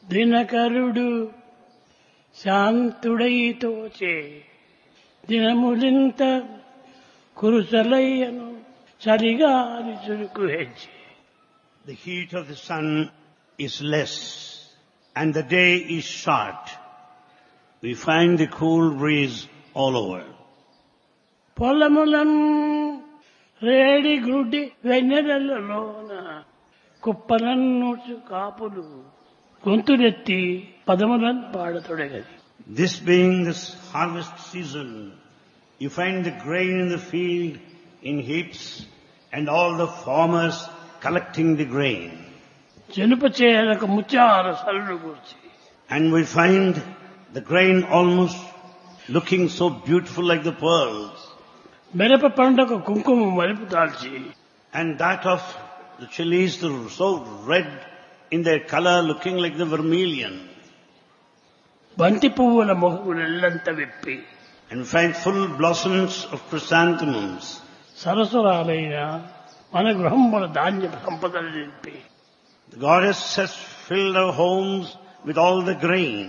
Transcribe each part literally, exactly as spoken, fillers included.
దినకరుడు శాంతుడై తోచే దినములింత కురుసలయ్యను చలిగాలి చురుకు హెచ్చి. The heat of the sun is less and the day is short. We find the cool breeze all over. పొలములం రేడి గుడ్డి వెన్నెలలోన కుప్పలన్నూచు కాపులు గొంతులెత్తి పదములను పాడతొడగది. This being this harvest season, you find the grain in the field in heaps and all the farmers collecting the grain. జనుప చేయలకు ముత్యాల సల్లు కూర్చి. And we find the grain almost looking so beautiful like the pearls. మిరప పంటకు కుంకుమ మలుపు దాల్చి. And that of the chilies so red in their color looking like the vermilion. బంతి పువ్వుల మొహములెల్లంత విప్పి. And we find full blossoms of chrysanthemums. సరసురాలైన మన గృహముల ధాన్య సంపదలు నింపి. The goddess has filled our homes with all the grain.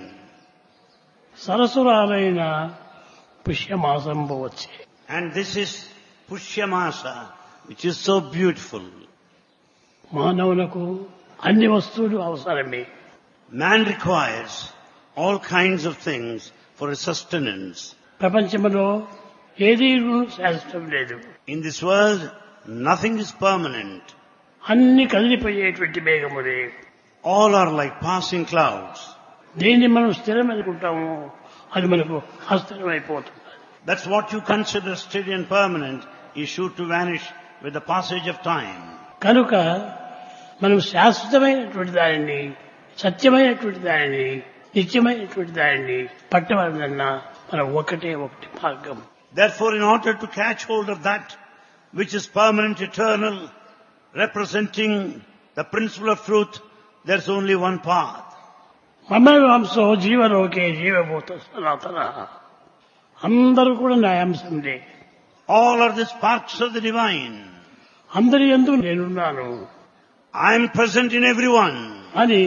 సరసురాలైన పుష్యమాసంబు వచ్చే. And this is Pushyamasa, which is so beautiful. మానవులకు అన్ని వస్తువులు అవసరమే. Man requires all kinds of things for his sustenance. ప్రపంచంలో ఏదీ శాశ్వతం లేదు. In this world, nothing is permanent. అన్ని కదిలిపోయేటువంటి మేఘములే. All are like passing clouds. దేన్ని మనం స్థిరం అనుకుంటామో అది మనకు అస్థిరమైపోతుంది. That's what you consider steady and permanent is sure to vanish with the passage of time. కనుక మనం శాశ్వతమైనటువంటి దానిని, సత్యమైనటువంటి దానిని, నిత్యమైనటువంటి దానిని పట్టవలనన్నా మనం ఒకటే ఒకటి మార్గం. Therefore, in order to catch hold of that which is permanent, eternal, representing the principle of truth, there's only one path. మమ వంశో జీవలోకే జీవభూత సనాతన. అందరూ కూడా నా అంశంలే. All are the sparks of the divine. అందరి యందు నేనున్నాను. I am present in everyone. అని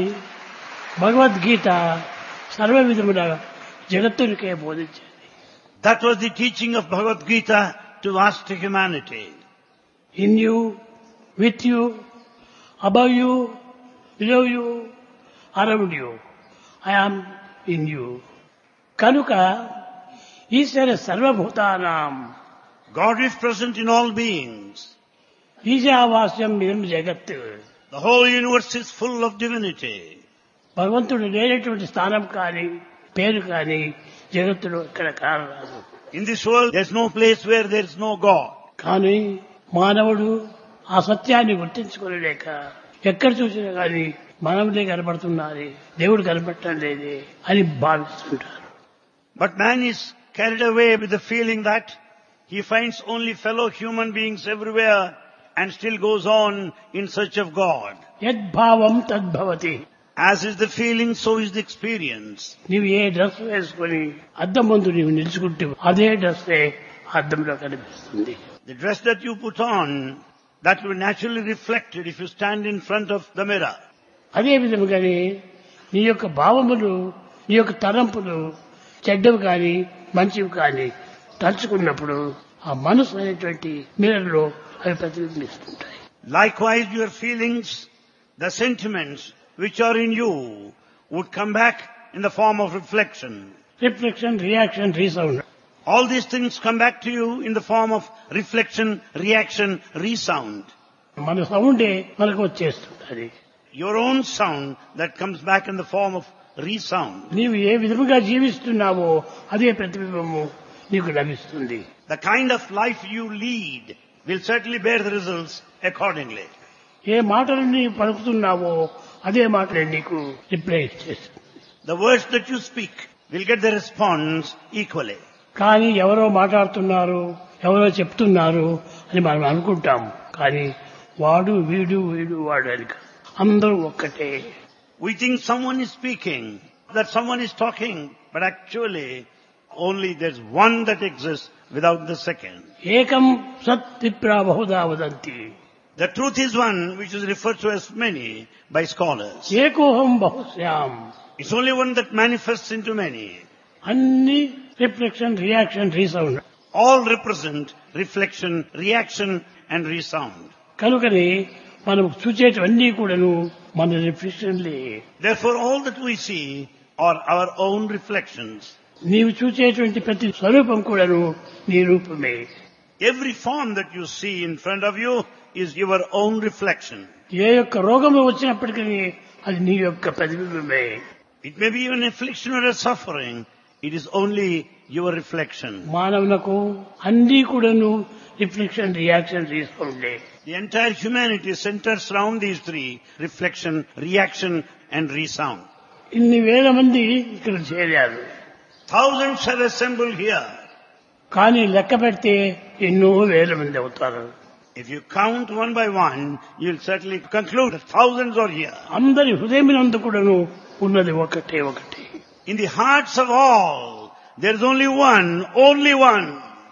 భగవద్గీత సర్వ విధముల జగత్తునికే బోధించింది. That was the teaching of Bhagavad Gita to vast humanity. In you, with you, above you, below you, around you. I am in you. కనుక ఈశ్వర సర్వభూతానాం. God is present in all beings. ఈశావాస్యం ఇదం జగత్. The whole universe is full of divinity. భగవంతుడు లేనటువంటి స్థానం కానీ పేరు కానీ జగత్తులో ఇక్కడ కారణాలు. In this world there is no place where there is no God. కానీ మానవుడు ఆ సత్యాన్ని గుర్తించుకోలేక ఎక్కడ చూసినా కానీ మనములే కనబడుతున్నది, దేవుడు కనబడటం లేదే అని భావిస్తుంటారు. But man is carried away with the feeling that he finds only fellow human beings everywhere and still goes on in search of God. యద్భావం తద్భవతి. As is the feeling, so is the experience. నీవు ఏ dress వేసుకొని అద్దం ముందు నీవు నిలుచుకుంటే అదే డ్రెస్సే అద్దంలో కనిపిస్తుంది. The dress that you put on, that will naturally reflected if you stand in front of the mirror. అదే విధముగానే నీ యొక్క భావములు, నీ యొక్క తలంపులు చెడ్డవి కానీ మంచివి కానీ తలుచుకున్నప్పుడు ఆ మనసు అనేటువంటి మిర్రర్లో అవి ప్రతిబింబిస్తుంటాయి. Likewise, your feelings, the sentiments which are in you would come back in the form of reflection. Reflection, reaction, resound. All these things come back to you in the form of reflection, reaction, resound. మన సౌండే మనకు వచ్చేస్తుంది. Your own sound that comes back in the form of resound. నీవు ఏ విధముగా జీవిస్తున్నావో అదే ప్రతిబింబము నీకు లభిస్తుంది. The kind of life you lead will certainly bear the results accordingly. ఏ మాటలు నీవు పలుకుతున్నావో అదే మాటలే నీకు రిప్లై చేస్తుంది. The words that you speak will get the response equally. కానీ ఎవరో మాట్లాడుతున్నారు, ఎవరో చెప్తున్నారు అని మనం అనుకుంటాము. కానీ వాడు వీడు వీడు వాడు అని అందరూ ఒక్కటే. We think someone is speaking, that someone is talking, but actually only there's one that exists without the second. ఏకం సత్ విప్రా బహుదా వదంతి. The truth is one which is referred to as many by scholars. ఏకోహం బహుశ్యాం. It's only one that manifests into many. అన్ని reflection, reaction, resound. All represent reflection, reaction and resound. కనుకని మనం చూచేటివన్నీ కూడాను మన రిఫ్లెక్షన్లే. Therefore all that we see are our own reflections. నీవు చూచేటువంటి ప్రతి స్వరూపం కూడాను నీ రూపమే. Every form that you see in front of you is your own reflection. ఏ యొక్క రోగము వచ్చినప్పటికీ అది నీ యొక్క ప్రతిబింబమే. It may be an affliction or a suffering. It is only your reflection. మానవులకు అన్ని కూడాను రిఫ్లెక్షన్, రియాక్షన్, రీసౌండే. The entire humanity centers around these three: reflection, reaction and resound. ఇన్ని వేల మంది ఇక్కడ చేరారు. Thousands have assembled here. కానీ లెక్క పెడితే ఎన్నో వేల మంది అవుతారు. If you count one by one, you'll certainly conclude that thousands are here. అందరి హృదయమునందు కూడాను ఉన్నది ఒకటే ఒకటి. In the hearts of all, there is only one, only one.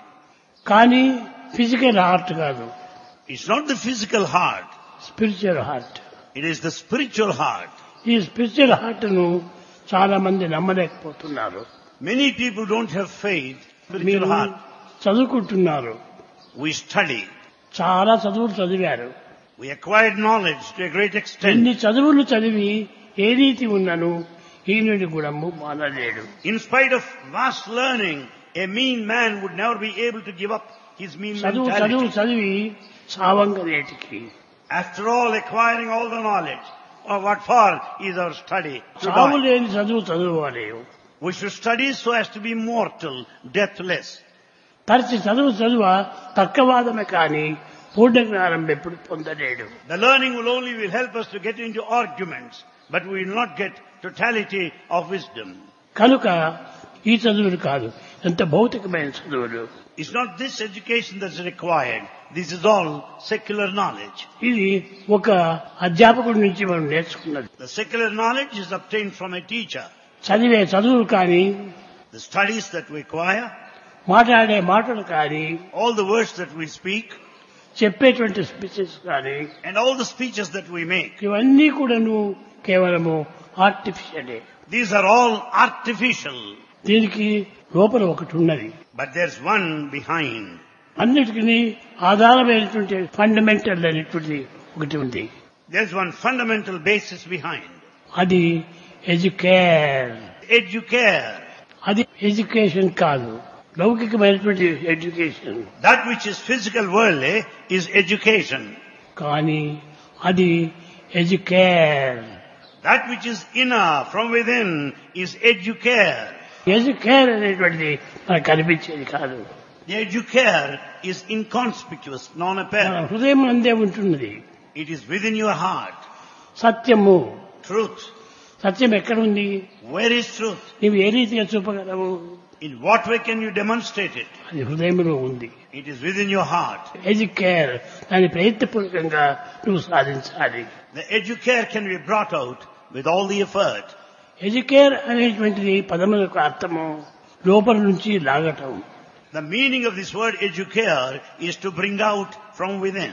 కానీ ఫిజికల్ హార్ట్ కాదు, It's not the physical heart. Spiritual heart. It is the spiritual heart. ఈ spiritual heart ను చాలా మంది నమ్మలేకపోతున్నారు. Many people don't have faith in the spiritual మీరు heart. చదువుకుంటున్నారు, We study. చాలా చదువులు చదివారు. We acquired knowledge to a great extent. ఎన్ని చదువులు చదివి ఏ రీతి ఉన్నను ఈనుడి గుణము మానలేడు. In spite of vast learning, a mean man would never be able to give up his mean చదువు చదువు mentality. చదివి సావంగ రేటికి. After all, acquiring all the knowledge, or what for is our study? To సావు die. లేని చదువు చదువుకోలేవు. We should study so as to be mortal, deathless. తరచి చదువు చదువ తర్కవాదమే కానీ పూర్ణ జ్ఞానం ఎప్పుడు పొందలేడు. The learning will only will help us to get into arguments, but we will not get totality of wisdom. కనుక ఈ చదువులు కాదు, ఎంత భౌతికమైన చదువులు. It's not this education that's required. This is all secular knowledge. ఇది ఒక అధ్యాపకుడి నుంచి మనం నేర్చుకున్నది. The secular knowledge is obtained from a teacher. చదివే చదువులు కానీ, The studies that we acquire, మాట్లాడే మాటలు కానీ, all the words that we speak, చెప్పేటువంటి స్పీచెస్ కానీ, and all the speeches that we make, ఇవన్నీ కూడాను కేవలము ఆర్టిఫిషియలే. these are all artificial. దీనికి లోపల ఒకటి ఉన్నది. But there's one behind. అన్నిటికీ ఆధారమైనటువంటి ఫండమెంటల్ అనేటువంటి ఒకటి ఉంది. There's one fundamental basis behind. అది ఎడ్యుకేర్. Educare. అది ఎడ్యుకేషన్ కాదు, లౌకికమైనటువంటి education. That which is physical worldly is education. కానీ అది educare. That which is inner from within is educare. Educare అనేటువంటిది మనకు కనిపించేది కాదు. The educare is inconspicuous, మన non-apparent. హృదయం అందే ఉంటున్నది. It is within your heart. సత్యము, Truth. సత్యం ఎక్కడుంది? Where is truth? నీవు ఏ రీతిగా చూపగలవు? In what way can you demonstrate it? అది హృదయంలో ఉంది. It is within your heart. Educare దాని ప్రయత్నపూర్వకంగా నువ్వు సాధించాలి. The educare can be brought out with all the effort. Educare అనేటువంటిది పదములకు అర్థము లోపల నుంచి లాగటం. The meaning of this word educare is to bring out from within.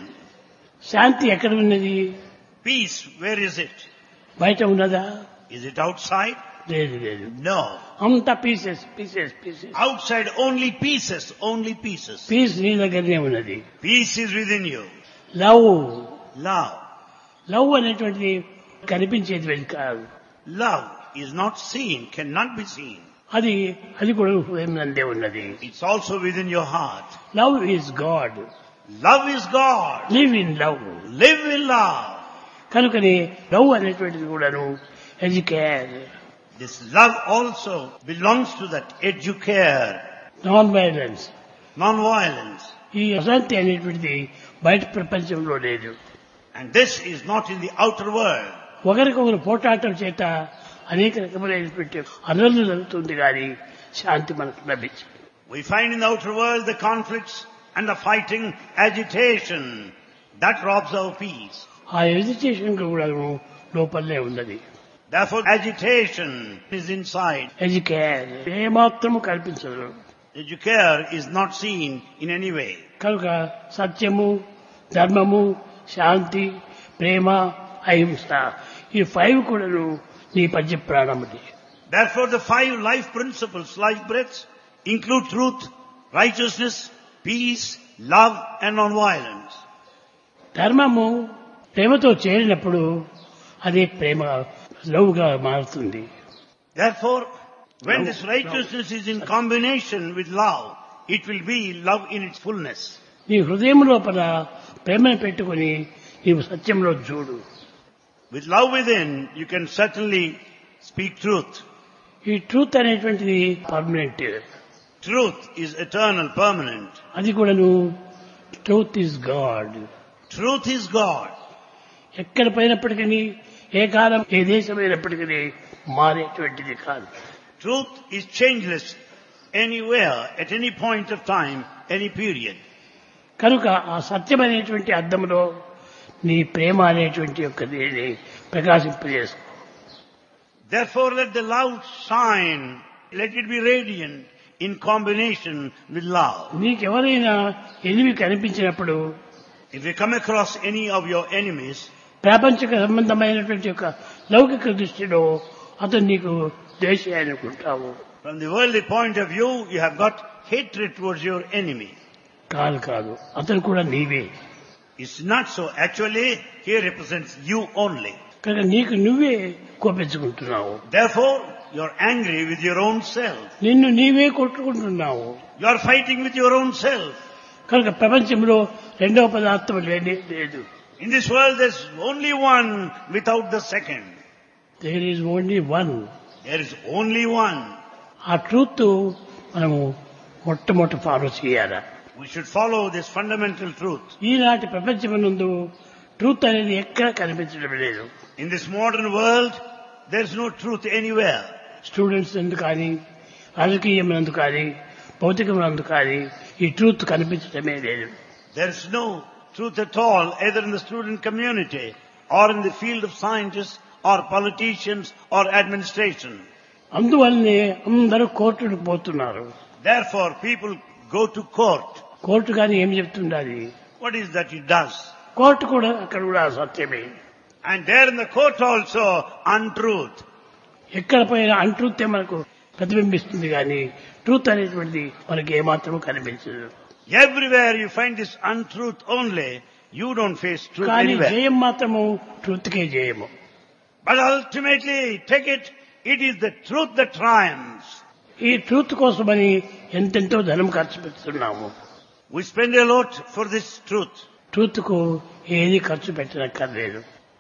శాంతి ఎక్కడ ఉన్నది? Peace, where is it? బయట ఉన్నదా? Is it outside? లేదు లేదు. No. అంత pieces pieces pieces. Outside only pieces, only pieces. Peace నీ దగ్గరనే ఉన్నది. Peace is within you. Love, Love. Love అనేటువంటిది కనిపించేది కాదు. Love is not seen, cannot be seen. అది అది కూడా హృదయం నందే ఉన్నది. It's also within your heart. Love is God. Love is God. Live in love. Live in love. కనుకని love అనేటువంటిది కూడాను educare. This love also belongs to that educare, non violence. non-violence. ఈ అశాంతి అనేటువంటిది బయట ప్రపంచంలో లేదు. And this is not in the outer world. ఒకరికొకరు పోటాటం చేత అనేక రకములైనటువంటి అల్లర్లు జరుగుతుంది కానీ శాంతి మనకు లభించదు. We find in the outer world the conflicts and the fighting, agitation. That robs our peace. ఆ ఎడ్యుకేషన్ కూడా లోపలనే ఉన్నది. Therefore agitation is inside. Educare ఏమాత్రము కల్పించదు. Educare is not seen in any way. కనుక సత్యము, ధర్మము, శాంతి, ప్రేమ, అహింస ఈ ఫైవ్ కూడాను నీ పద్య ప్రాణముది. Therefore the five life principles, life breaths, include truth, righteousness, peace, love and non-violence. ధర్మము ప్రేమతో చేరినప్పుడు అదే ప్రేమ లవ్గా మారుతుంది. Therefore, when Love, this righteousness is in combination with love, it will be love in its fullness. నీ హృదయం లోపల ప్రేమను పెట్టుకుని నీవు సత్యంలో చూడు. With love within, you can certainly speak truth. ఈ ట్రూత్ అనేటువంటిది permanent. Truth is eternal, permanent. అది కూడాను truth is God. Truth is God. ఎక్కడ పోయినప్పటికీ, ఏ కాలం ఏ దేశమైనప్పటికీ మారేటువంటిది కాదు. Truth is changeless anywhere, at any point of time, any period. కనుక ఆ సత్యం అనేటువంటి అర్థంలో నీ ప్రేమ అనేటువంటి యొక్క దీన్ని ప్రకాశింపజేసుకో. Therefore let the love shine, let it be radiant in combination with love. నీకెవరైనా ఎనిమి కనిపించినప్పుడు, If you come across any of your enemies, ప్రాపంచిక సంబంధమైనటువంటి యొక్క లౌకిక దృష్టిలో అతను నీకు ద్వేషి అనుకుంటావు. from the worldly point of view, you have got hatred towards your enemy. కాదు కాదు, అతను కూడా నీవే. It's not so. Actually, he represents you only. కనుక నీకు నువ్వే కోపించుకుంటున్నావు. Therefore, you're angry with your own self. నిన్ను నీవే కొట్టుకుంటున్నావు. You're fighting with your own self. కనుక ప్రపంచంలో రెండవ పదార్థం లేనే లేదు. In this world, there's only one without the second. There is only one. There is only one. ఆ ట్రూత్ మనము మొట్టమొదటి ఫాలో చేయాలి. We should follow this fundamental truth. ఈనాటి ప్రపంచమునందు ట్రూత్ అనేది ఎక్కడ కనిపించడం లేదు. In this modern world, there's no truth anywhere. Students నందు కానీ, రాజకీయం నందు కానీ, భౌతికం నందు కానీ ఈ ట్రూత్ కనిపించడమే లేదు. There's no truth at all, either in the student community or in the field of scientists or politicians or administration. అందువల్లనే అందరూ కోర్టుకు పోతున్నారు. Therefore, people go to court. Court కానీ ఏం చెప్తుండాలి? What is that it does? Court కూడా అక్కడ కూడా సత్యమే. And there in the court also, untruth. ఎక్కడ పోయినా అన్ట్రూతే మనకు ప్రతిబింబిస్తుంది కానీ ట్రూత్ అనేటువంటిది మనకి ఏమాత్రం కనిపించదు. Everywhere you find this untruth only. You don't face truth కానీ anywhere. జయం మాత్రము ట్రూత్కే జయము. But ultimately, take it, it is the truth that triumphs. ఈ ట్రూత్ కోసమని ఎంతెంతో ధనం ఖర్చు పెడుతున్నాము. We spend a lot for this truth. Truth కు ఏది ఖర్చు పెట్టనక్కర్లేదు.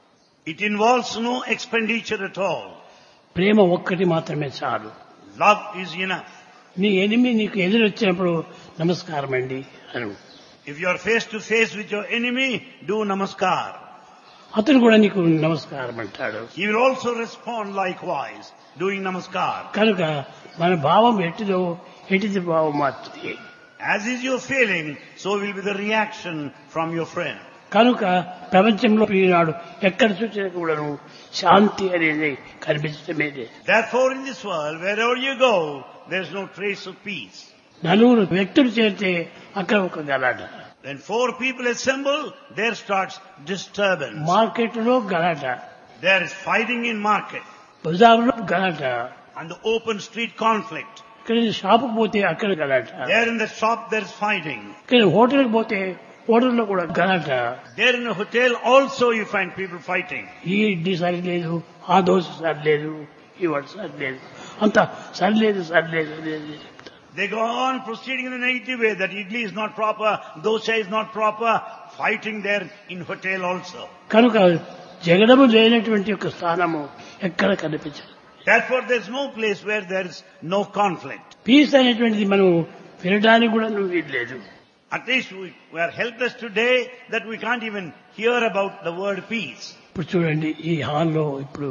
It involves no expenditure at all. ప్రేమ ఒక్కటి మాత్రమే చాలు. Love is enough. నీ ఎనిమి నీకు ఎదురొచ్చినప్పుడు నమస్కారం అండి అను. If you are face to face with your enemy, do namaskar. అతను కూడా నీకు నమస్కారం అంటాడు. He will also respond likewise, doing namaskar. కనుక మన భావం ఎట్టిదో ఎటిది భావం మాత్రమే. As is your feeling, so will be the reaction from your friend. కనుక ప్రపంచంలో ఈనాడు ఎక్కడ చూసినా కూడాను శాంతి అనేది కనిపించడమే లేదు. Therefore, in this world, wherever you go, there is no trace of peace. నలుగురు వ్యక్తులు చేరితే అక్కడ ఒక గలాట. When four people assemble, there starts disturbance. Market లో గలాట, There is fighting in market. బజార్లో గలాట, And the open street conflict. ఇక్కడ షాపుకు పోతే అక్కడ గలాట, There in the shop there is fighting. ఇక్కడ హోటల్కి పోతే హోటల్లో కూడా గలాట. There in a hotel also you find people fighting. ఈ ఇడ్లీ సరిలేదు, ఆ దోశ సరిలేదు, ఈ వడ సరిలేదు, అంత సరిలేదు సరిలేదు అనేది చెప్తారు. They go on proceeding in a negative way that idli is not proper, dosha is not proper, fighting there in hotel also. కనుక జగడము లేనటువంటి ఒక స్థానము ఎక్కడ కనిపించదు. Therefore there is no place where there is no conflict. Peace అనేటువంటిది మనం వినడానికి కూడా నువ్వు వీల్లేదు. At least we, we are helpless today that we can't even hear about the word peace. ఇప్పుడు చూడండి, ఈ హాల్లో ఇప్పుడు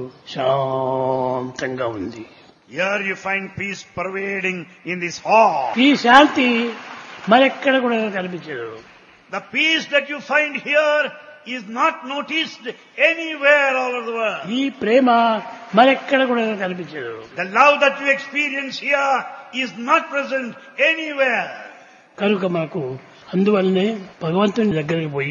శాంతంగా ఉంది. Here you find peace pervading in this hall. ఈ శాంతి మరెక్కడ కూడా కనిపించదు. The peace that you find here is not noticed anywhere all over the world. ఈ ప్రేమ మరెక్కడ కూడా కనిపించదు. The love that you experience here is not present anywhere. కనుక మనకు అందువల్లనే భగవంతుని దగ్గరికి పోయి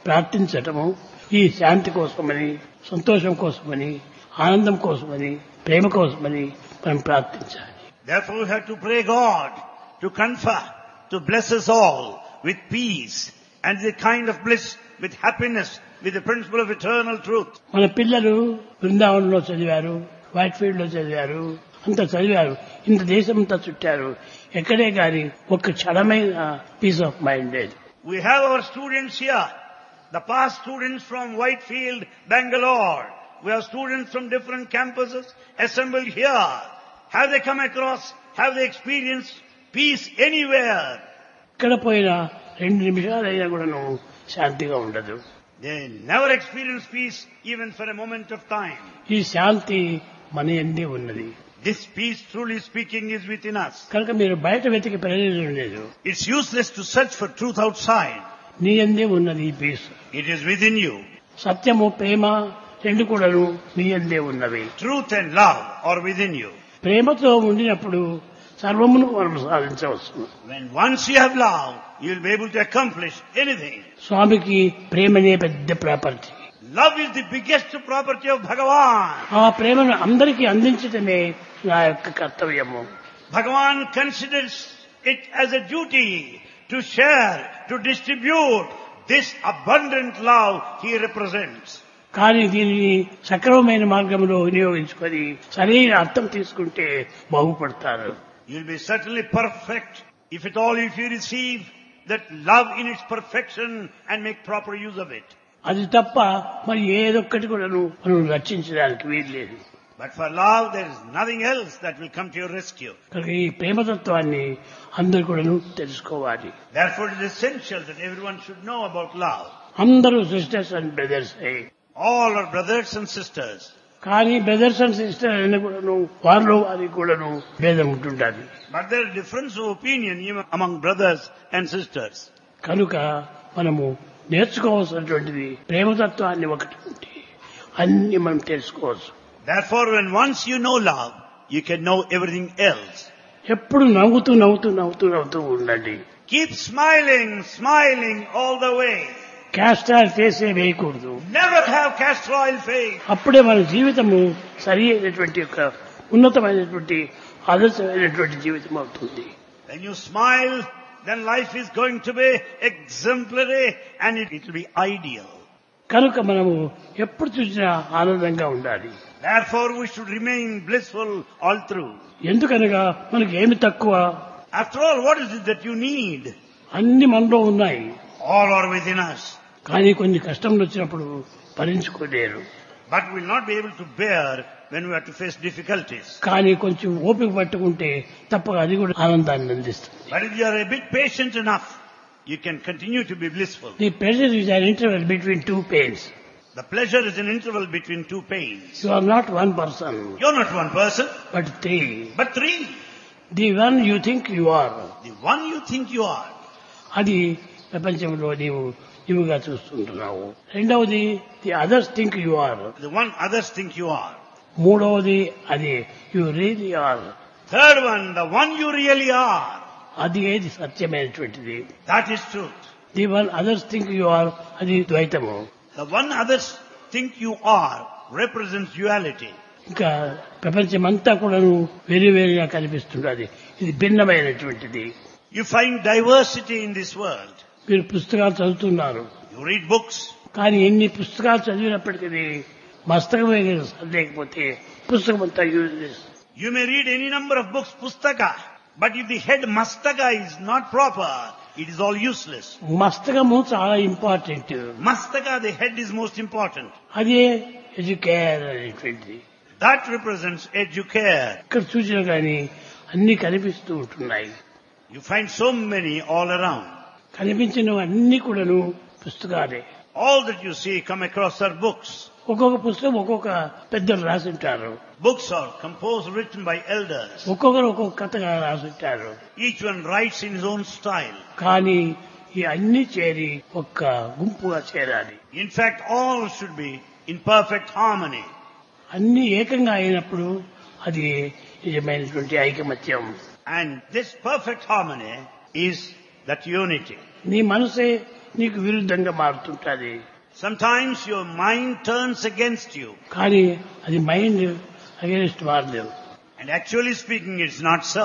ప్రార్థించటము ఈ శాంతి కోసమని, సంతోషం కోసమని, ఆనందం కోసమని, ప్రేమ కోసమని మనం ప్రార్థించాలి. Therefore we have to pray God to confer, to bless us all with peace and the kind of bliss, with happiness, with the principle of eternal truth. మన పిల్లలు బృందావనంలో చదివారు, వైట్ ఫీల్డ్ లో చదివారు, అంత చదివారు, ఇంత దేశమంతా చుట్టారు, ఎక్కడే గాని ఒక్క క్షణమైన పీస్ ఆఫ్ మైండ్ లేదు. We have our students here, the past students from Whitefield, Bangalore. We have students from different campuses assembled here. Have they come across, have they experienced peace anywhere? ఎక్కడ పోయినా రెండు నిమిషాలైనా కూడాను శాంతిగా ఉండదు. They never experience peace even for a moment of time. ఈ శాంతి మన యందే ఉన్నది. This peace, truly speaking, is within us. కనుక మీరు బయట వెతికి ప్రయోజనం లేదు. It's useless to search for truth outside. నీ యందే ఉన్నది ఈ peace. It is within you. సత్యము, ప్రేమ రెండు కూడాను నీ యందే ఉన్నవి. Truth and love are within you. ప్రేమతో ఉండినప్పుడు సర్వమును మనం సాధించవచ్చు. When once you have love, you will be able to accomplish anything. స్వామికి ప్రేమనే పెద్ద property. Love is the biggest property of Bhagavan. ఆ ప్రేమను అందరికీ అందించటమే నా యొక్క కర్తవ్యము. Bhagavan considers it as a duty to share, to distribute this abundant love he represents. కానీ దీనిని సక్రమమైన మార్గంలో వినియోగించుకొని సరైన అర్థం తీసుకుంటే బాగుపడతారు. You'll be certainly perfect if at all if you receive that love in its perfection and make proper use of it. అది తప్ప మరి ఏదొక్కటి కూడా మనం రక్షించడానికి వీల్లేదు. But for love there is nothing else that will come to your rescue. కనుక ఈ ప్రేమతత్వాన్ని అందరూ కూడా తెలుసుకోవాలి. Therefore it is essential that everyone should know about love. అందరూ sisters and brothers. All are brothers and sisters. కానీ brothers and sister అని కూడాను వారిలో వారికి కూడాను భేదం ఉంటుండాలి. But there is difference of opinion even among brothers and sisters. కనుక మనము నేర్చుకోవాల్సినటువంటిది ప్రేమతత్వాన్ని ఒకటి ఉంటే అన్ని మనం తెలుసుకోవచ్చు. Therefore when once you know love, you can know everything else. ఎప్పుడు నవ్వుతూ నవ్వుతూ నవ్వుతూ నవ్వుతూ ఉండండి. Keep smiling, smiling all the way. Castor ఫేసే వేయకూడదు. Never have castor oil face. అప్పుడే మన జీవితము సరి అయినటువంటి యొక్క ఉన్నతమైనటువంటి ఆదర్శమైనటువంటి జీవితం అవుతుంది. When you smile, then life is going to be exemplary and it will be ideal. కనుక మనము ఎప్పుడు చూసినా ఆనందంగా ఉండాలి. Therefore we should remain blissful all through. ఎందుకనగా మనకి ఏమి తక్కువ? After all, what is it that you need? అన్ని మనలో ఉన్నాయి. All are within us. కానీ కొన్ని కష్టములు వచ్చినప్పుడు భరించుకోలేరు. But we will not be able to bear when we have to face difficulties. కానీ కొంచెం ఓపిక పట్టుకుంటే తప్పక అది కూడా ఆనందాన్ని అందిస్తుంది. But if you are a bit patient enough, you can continue to be blissful. The pleasure is an interval between two pains. The pleasure is an interval between two pains. You are not one person, You are not one person, but three. but three. The one you think you are, The one you think you are. అది ప్రపంచంలో నీవు నీవుగా చూస్తుంటున్నావు. రెండవది the others think you are. The one others think you are. మూడవది అది you really are. Third one, the one you really are. అది ఏది సత్యమైనటువంటిది. That is truth. The one others think you are అది ద్వైతము. The one others think you are represents duality. ఇంకా ప్రపంచమంతా కూడా వేరు వేరుగా కనిపిస్తున్నది. ఇది భిన్నమైనటువంటిది. You find diversity in this world. మీరు పుస్తకాలు చదువుతున్నారు. You read books. కానీ ఎన్ని పుస్తకాలు చదివినప్పటికీ మస్తకమే లేకపోతే పుస్తకం అంతా useless. You may read any number of books, pustaka, but if the head mastaka is not proper, it is all useless. మస్తకము చాలా important. Mastaka, the head is most important. అదే educare అనేటువంటిది. That represents educare. ఇక్కడ చూసినా కానీ అన్ని కనిపిస్తూ ఉంటున్నాయి. You find so many all around. కనిపించిన అన్ని కూడాను పుస్తకాలే. All that you see come across are books. ఒక్కొక్క పుస్తకం ఒక్కొక్క పెద్దలు రాసింటారు. Books are composed, written by elders. ఒక్కొక్కరు ఒక్కొక్క కథగా రాసింటారు. Each one writes in his own style. కానీ ఈ అన్ని చేరి ఒక్క గుంపుగా చేరాలి. In fact, all should be in perfect harmony. అన్ని ఏకంగా అయినప్పుడు అది నిజమైనటువంటి ఐకమత్యం. And this perfect harmony is that unity. నీ మనసే నీకు విరుద్ధంగా మారుతుంటుంది. Sometimes your mind turns against you. కానీ అది మైండ్ అగేన్స్ట్ మారలేదు. And actually speaking, it's not so.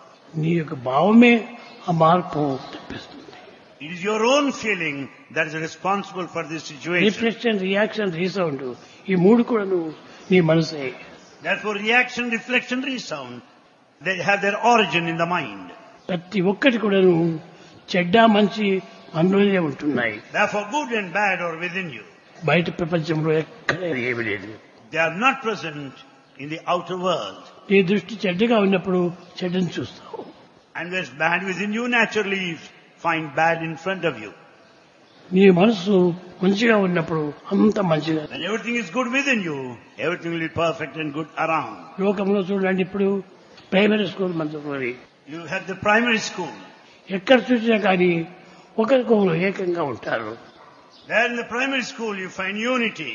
నీ యొక్క భావమే ఆ మార్పు తెప్పిస్తుంది. It is your own feeling that is responsible for this situation. Reflection, reaction, resound ఈ మూడు కూడా నువ్వు నీ మనసే. Therefore, reaction, reflection, resound, they have their origin in the mind. ప్రతి ఒక్కటి కూడా నువ్వు చెడ్డ మంచి మనలోనే ఉంటున్నాయి. Therefore, good and bad are within you. బయట ప్రపంచంలో ఎక్కడ ఏమీ లేదు. They are not present in the outer world. నీ దృష్టి చెడ్డగా ఉన్నప్పుడు చెడ్డను చూస్తావు. And there's bad within you, naturally you find bad in front of you. నీ మనసు మంచిగా ఉన్నప్పుడు అంత మంచిగా. When everything is good within you, everything will be perfect and good around. లోకంలో చూడండి, ఇప్పుడు ప్రైమరీ స్కూల్ మంచి You have the primary school. ఎక్కడ చూసినా కానీ ఒకరికొకరు ఏకంగా ఉంటారు. There in the primary school you find unity,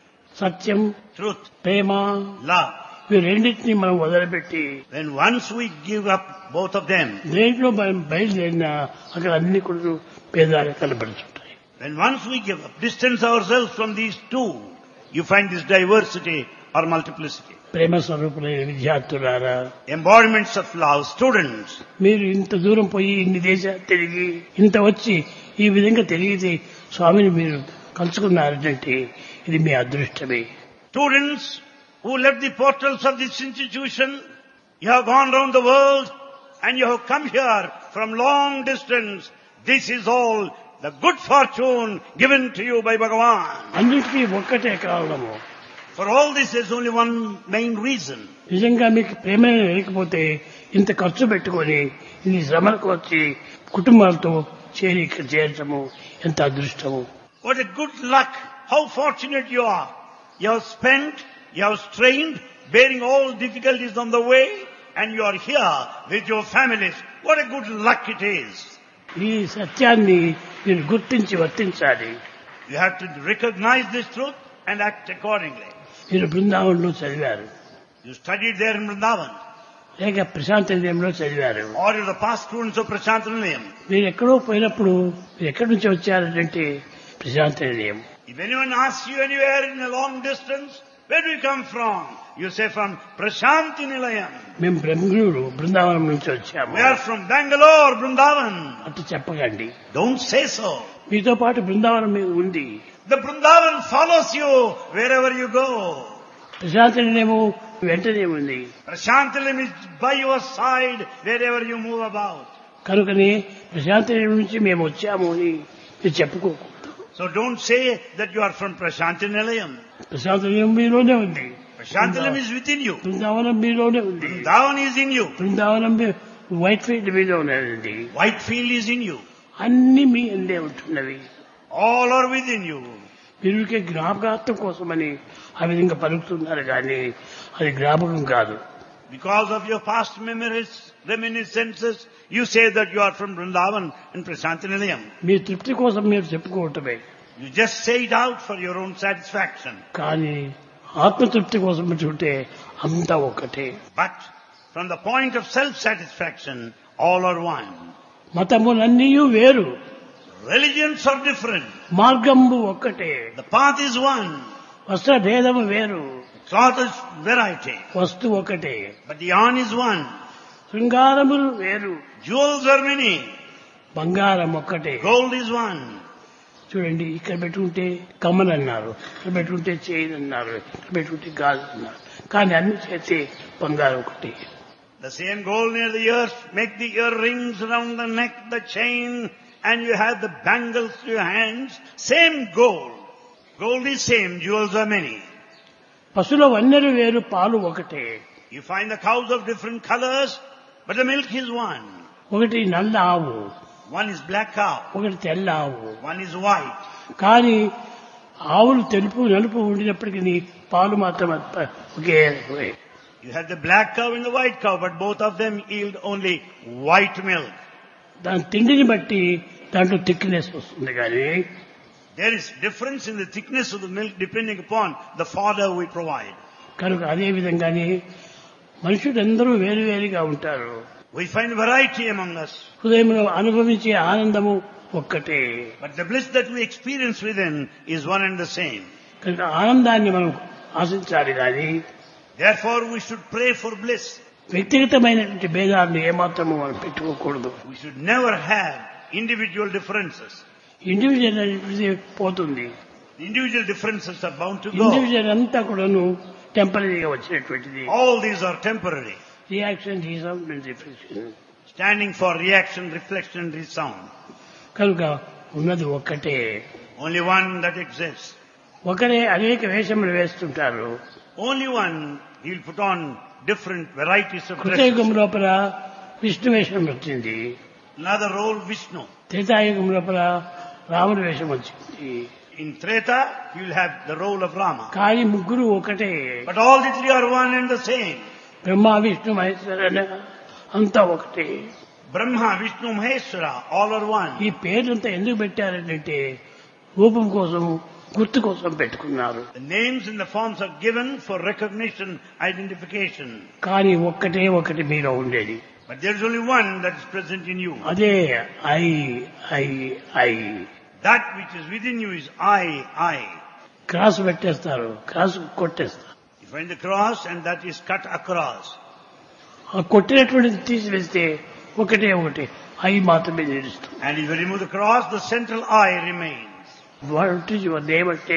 Satyam, truth, Prema, love. ఇవి రెండింటినీ మనం వదిలిపెట్టి When once we give up both of them, దేంట్లో మనం బయలుదేరినా అక్కడ అన్ని కూడా భేదాలు కనబడుతుంటాయి. when once we give up, distance ourselves from these two, you find this diversity or multiplicity. ప్రేమ స్వరూపులైన విద్యార్థులారా, Embodiments of love, students. మీరు ఇంత దూరం పోయి ఇన్ని దేశాలు తిరిగి ఇంత వచ్చి ఈ విధంగా తిరిగితే స్వామిని మీరు కలుసుకున్నారంటే ఇది మీ అదృష్టమే. Students who left the portals of this institution, you have gone round the world and you have come here from long distance. This is all the good fortune given to you by Bhagavan. అన్నిటికీ ఒక్కటే కారణము. For all this there's only one main reason. నిజంగా మీకు ప్రేమ లేకపోతే ఇంత ఖర్చు పెట్టుకొని ఇన్ని శ్రమలకు వచ్చి కుటుంబాలతో చేరి ఇక్కడ చేరటము ఎంత అదృష్టము. What a good luck. How fortunate you are. You have spent, you have strained, bearing all difficulties on the way, and you are here with your families. What a good luck it is. ఈ సత్యాన్ని మీరు గుర్తించి వర్తించాలి. You have to recognize this truth and act accordingly. మీరు బృందావనంలో చదివారు, You studied there in Vrindavan, లేక ప్రశాంత నిలయంలో చదివారు. or you're the past students of Prashant Nilayam. మీరు ఎక్కడో పోయినప్పుడు మీరు ఎక్కడి నుంచి వచ్చారంటే ప్రశాంత నిలయం. If anyone asks you anywhere in a long distance, where do you come from? You say from Prashanti Nilayam. మేము బెంగళూరు బృందావనం నుంచి వచ్చాము. We are from Bangalore, Vrindavan. అటు చెప్పకండి. Don't say so. మీతో పాటు బృందావనం మీద ఉంది. The Vrindavan follows you wherever you go. ప్రశాంత నిలయము వెంటనే ఉంది. Prashantilim is by your side wherever you move about. కనుకనే ప్రశాంత నిలయం నుంచి మేము వచ్చాము అని మీరు చెప్పుకోకూడదు. So don't say that you are from Prashanti Nilayam. ప్రశాంత నిలయం మీలోనే ఉంది. Prashantilim is within you. Brindavanam మీలోనే ఉంది. Vrindavan is in you. Brindavanam Whitefield మీలోనే ఉంది. Whitefield is in you. అన్ని మీ అందే ఉంటున్నవి. All are within you. వీరికి జ్ఞాపకార్థం కోసమని ఆ విధంగా పలుకుతున్నారు కానీ అది జ్ఞాపకం కాదు. Because of your past memories, reminiscences, you say that you are from Vrindavan and Prashanti Nilayam. మీ తృప్తి కోసం మీరు చెప్పుకోవటమే. You just say it out for your own satisfaction. కానీ ఆత్మతృప్తి కోసం చూస్తే అంతా ఒకటే. But from the point of self-satisfaction, all are one. మతములన్నీ వేరు, Religions are different. మార్గంబు ఒక్కటే. The path is one. వస్త్ర భేదము వేరు, Cloth is variety. వస్తువు ఒకటే. But the yarn is one. శృంగారములు వేరు, Jewels are many. బంగారం ఒక్కటే. Gold is one. చూడండి, ఇక్కడ పెట్టుకుంటే కమ్మలు అన్నారు, ఇక్కడ పెట్టుకుంటే చైన్ అన్నారు, ఇక్కడ పెట్టుకుంటే గాజు అన్నారు, కానీ అన్ని చేస్తే బంగారం ఒకటి. The same gold near the ears make the earrings around the neck, the chain, and you have the bangles to your hands. Same gold. Gold is same, jewels are many. పశుల వన్నెలు వేరు, పాలు ఒకటే. You find the cows of different colors, but the milk is one. ఒకటి నల్ల ఆవు, One is black cow, ఒకటి తెల్ల ఆవు. one is white. కానీ ఆవులు తెలుపు నలుపు ఉండినప్పటికీ పాలు మాత్రం ఒకే రకమే. You have the black cow and the white cow, but both of them yield only white milk. దాని తిండిని బట్టి దాంట్లో థిక్నెస్ వస్తుంది. కానీ There is difference in the thickness of the milk depending upon the fodder we provide. కనుక అదే విధంగానే మనుషులందరూ వేరు వేరుగా ఉంటారు. We find variety among us. హృదయంలో అనుభవించే ఆనందము ఒక్కటే. But the bliss that we experience within is one and the same. కనుక ఆనందాన్ని మనం ఆశించాలి కానీ Therefore we should pray for bliss. వ్యక్తిగతమైనటువంటి భేదాలను ఏమాత్రము మనం పెట్టుకోకూడదు. We should never have individual differences. Individual అనేది పోతుంది. Individual differences are bound to go. Individual అంతా కూడాను టెంపరీగా వచ్చినటువంటిది. All these are temporary. Reaction resound and reflection. Standing for reaction, reflection, resound. కనుక ఉన్నది ఒక్కటే. Only one that exists. ఒకరే అనేక వేషములు వేస్తుంటారు. Only one, he will put on different varieties of కృతయుగం dresses. లోపల విష్ణు వేషం వచ్చింది. Another role, Vishnu. త్రేతాయుగం లోపల రాముడి వేషం వచ్చింది. In Treta, you will have the role of Rama. కానీ ముగ్గురు ఒకటే. But all the three are one and the same. Brahma Vishnu Maheshwara అంతా ఒకటే. Brahma, Vishnu, Maheshwara, all are one. ఈ పేర్లంతా ఎందుకు పెట్టారంటే రూపం కోసం గుర్తు కోసం పెట్టుకున్నారు. The names and the forms are given for recognition, identification. కానీ ఒక్కటే ఒకటి మీలో ఉండేది. But there is only one that is present in you. అదే I I I. That which is within you is I, I. Cross పెట్టేస్తారు, cross కొట్టేస్తారు. You find the cross and that is cut across. ఆ కొట్టినటువంటిది తీసివేస్తే ఒకటే ఒకటి I మాత్రమే నిలుస్తుంది. And if you remove the cross, the central I remains. What is your name అంటే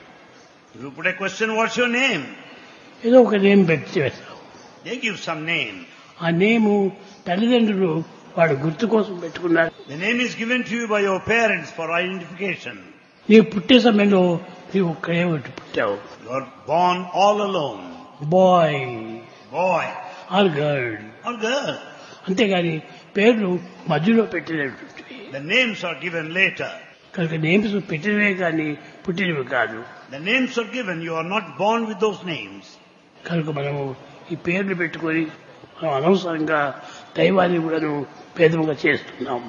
If you put a question, what's your name? ఏదో ఒక name పెట్టి వేస్తావు. They give some name. ఆ నేము తల్లిదండ్రులు వాడు గుర్తు కోసం పెట్టుకున్నారు. The name is given to you by your parents for identification. నీవు పుట్టే సమయంలో నీవు ఒక్కడే ఒకటి పుట్టావు. You are born all alone. Boy Boy or girl. or girl. అంతేగాని పేర్లు మధ్యలో పెట్టినటువంటివి. The names are given later. కనుక నేమ్స్ పెట్టినవే కానీ పుట్టినవి కాదు. The names are given. You are not born with those names. కనుక మనము ఈ పేర్లు పెట్టుకొని మనం అనవసరంగా దైవాన్ని కూడాను భేదముగా చేస్తున్నాము.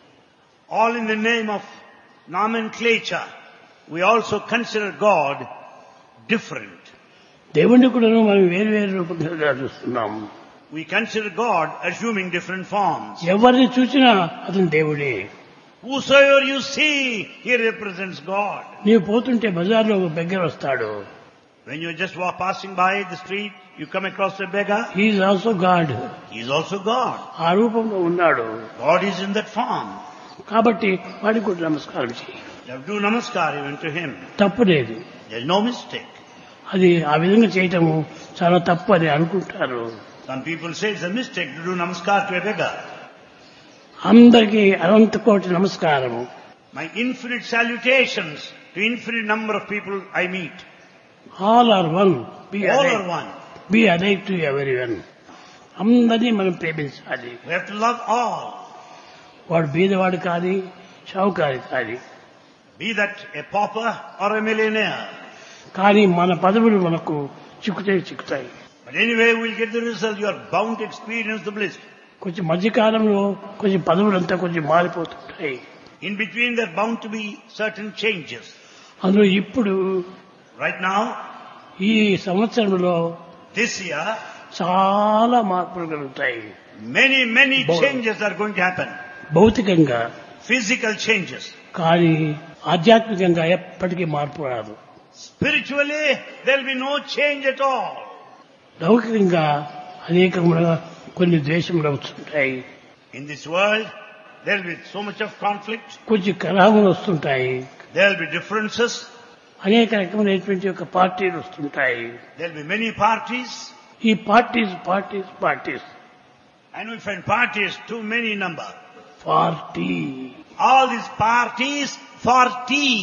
All in the name of nomenclature. We also consider God different. దేవుణ్ణి కూడాను మనం వేరు వేరు రూపంగా చూస్తున్నాము. We consider God assuming different forms. ఎవరిని చూసినా అతను దేవుడే. Whosoever you see, he represents God. నీవు పోతుంటే బజార్లో ఒక బెగ్గర వస్తాడు. When you're just walk, passing by the street, you come across a beggar. He is also God. He is also God. ఆ రూపంలో ఉన్నాడు. God is in that form. కాబట్టి వాడికి కూడా నమస్కారం చేయి. You have to do namaskar even to him. తప్పు లేదు. There is no mistake. అది ఆ విధంగా చేయటము చాలా తప్పు అని అనుకుంటారు. Some people say it's a mistake to do namaskar to a beggar. అందరికీ అనంత కోటి నమస్కారము. My infinite salutations to infinite number of people I meet. All are one. Be All are one. Be alike to every one. అందరినీ మనం ప్రేమించాలి. We have to love all. వాడు బీదవాడు కానీ షావుకారి కానీ. Be that a pauper or a millionaire. కానీ మన పదవులు మనకు చిక్కుతాయి చిక్కుతాయి. But anyway, we'll get the result. You are bound to experience the bliss. కొంచెం మధ్యకాలంలో కొంచెం పదవులంతా కొంచెం మారిపోతుంటాయి. In between, there are bound to be certain changes. అందులో ఇప్పుడు Right now, ఈ సంవత్సరంలో this year, చాలా మార్పులు కలుగుతాయి. many, many Bo- changes are going to happen. భౌతికంగా. Physical changes. కానీ ఆధ్యాత్మికంగా ఎప్పటికీ మార్పు రాదు. Spiritually, there will be no change at all. లౌకికంగా అనేకముగా కొన్ని ద్వేషములు వస్తుంటాయి. In this world, there will be so much of conflict. కొంచెం కలహములు వస్తుంటాయి. There will be differences. అనేక రకమైనటువంటి యొక్క పార్టీలు వస్తుంటాయి. There will be many parties. ఈ parties parties parties And we find parties too many number. Party All these parties for tea.